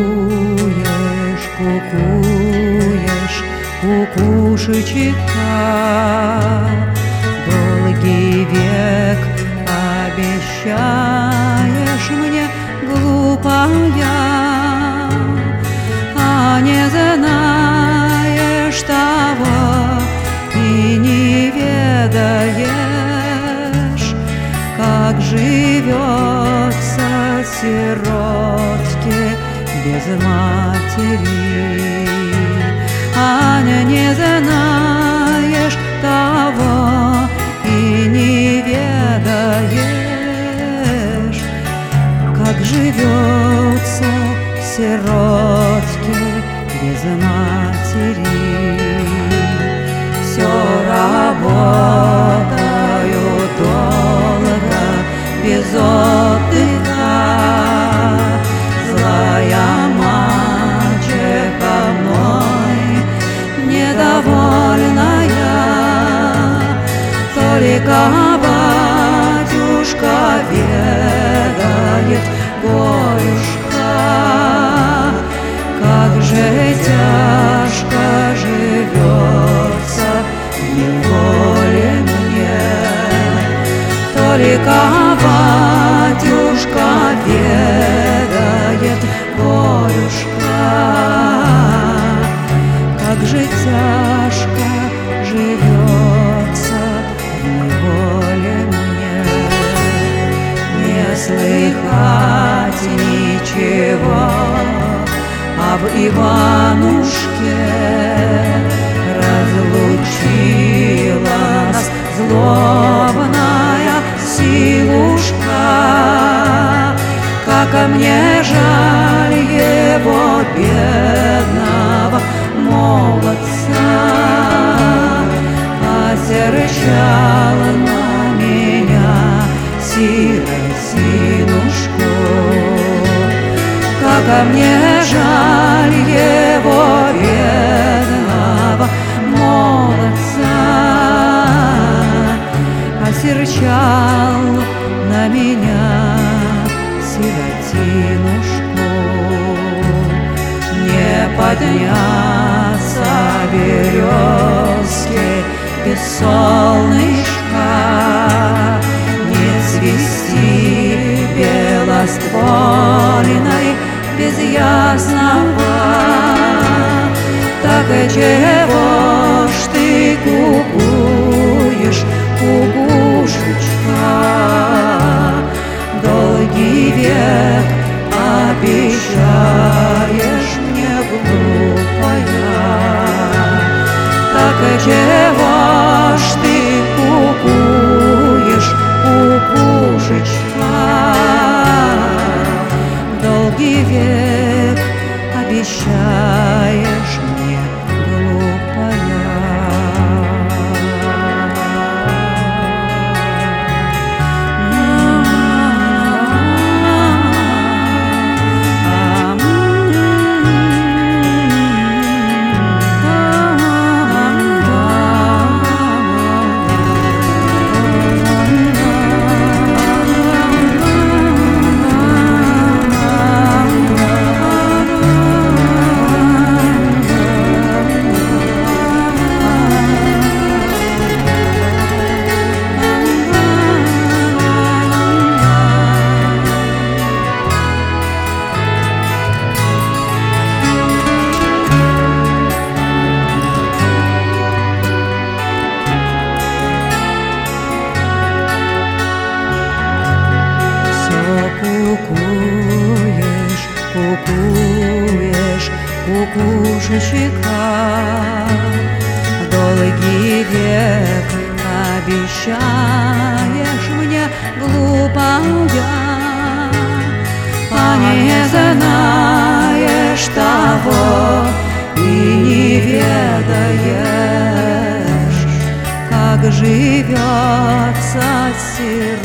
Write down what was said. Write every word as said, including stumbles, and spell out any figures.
Кукуешь, кукуешь, кукушечка, долгий век обещаешь мне, глупая, а не знаешь того и не ведаешь, как живется сиротке без матери, а не знаешь того и не ведаешь, как живется сиротке без матери. Все работаю долго, без отдыха, злая мачеха мной недовольная, только батюшка ведает, горюшка, как же тяжко живется в неволе мне. Только батюшка ведает, горюшка, как же тяжко живется в неволе мне. Не слыхать ничего об Иванушке, разлучила нас злобная силушка. Как мне жаль его, бедного молодца, осерчал на меня сиротинушку. Как мне жаль его, бедного молодца, осерчал на меня сиротинушку. Не подняться березке без солнышка, не цвести белоствольной без ясного. Так и чего ж ты кукуешь, кукушечка, долгий век обещаешь мне, глупая. Так и чего ж ты кукуешь, кукушечка, долгий век обещаешь мне, глупая. Кукуешь, кукуешь, кукушечка, долгий век обещаешь мне, глупая, а не знаешь того и не ведаешь, как живется сиротке